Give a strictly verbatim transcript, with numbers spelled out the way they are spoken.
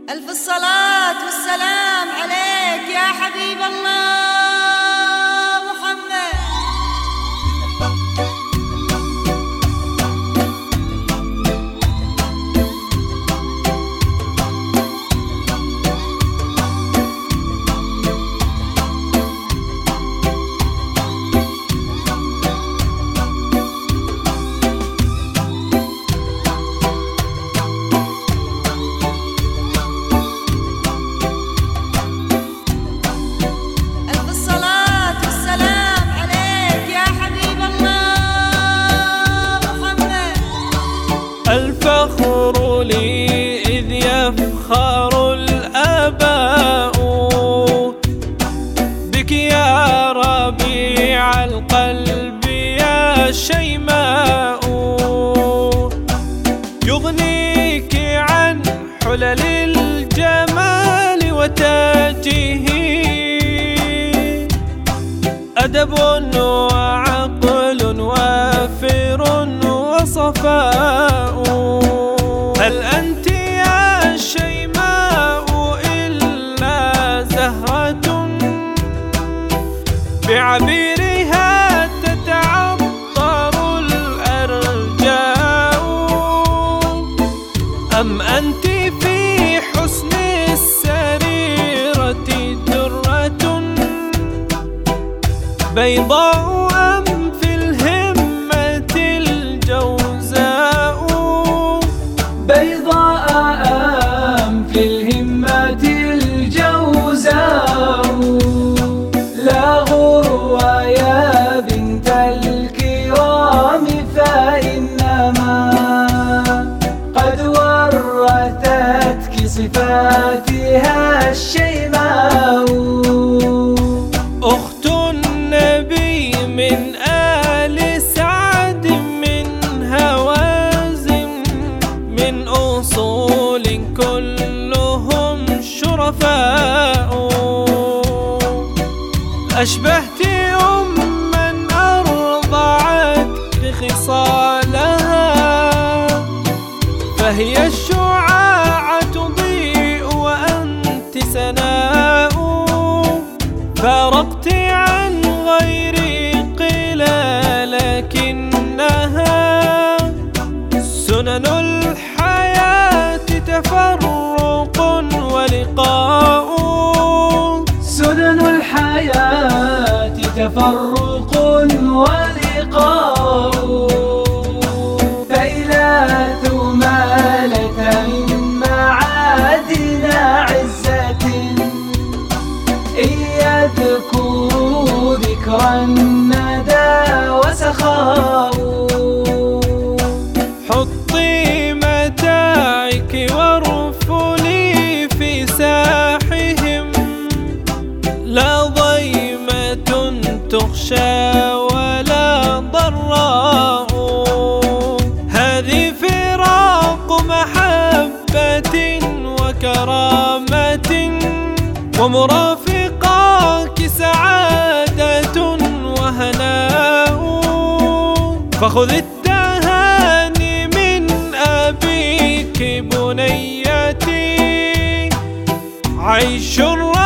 ألف الصلاة والسلام عليك يا حبيب الله محمد. الفخر لي إذ يفخر الآباء بك يا ربيع القلب يا شيماء، يغنيك عن حلل الجمال وتاجه أدب وعقل وافر وصفاء. هل أنت يا شيماء إلا زهرة بعبيرها تتعطر الأرجاء، أم أنت في حسن السريرة درة بيضاء، أم في الهمة الجوزاء؟ بيضاء أم في الهمة الجوزاء؟ لا غرو يا بنت الكرام، فإنما قد ورثتك صفاتها الشيماء. أخت النبي من آل سعد، من هوازن، من أصول كلهم شرفاء. أشبهت أماً أرضعت بخصالها، فهي الشعاع تضيء وأنت سناء. فارقت عن غيري قيل لكنها سنن الحياة تفرق ولقاء. سنن الحياة تفرق ولقاء. فإذا ثمالة من معادن عزة، إن يذكروا ذكر الندى وسخاء. حطي متاعك وارفلي في ساحهم، لا ضيمة تخشى ولا ضراء. هذه فراق محبة وكرامة، ومرافقاك سعادة وهناء. فخذ التهاني من أبيك بنيتي، عيش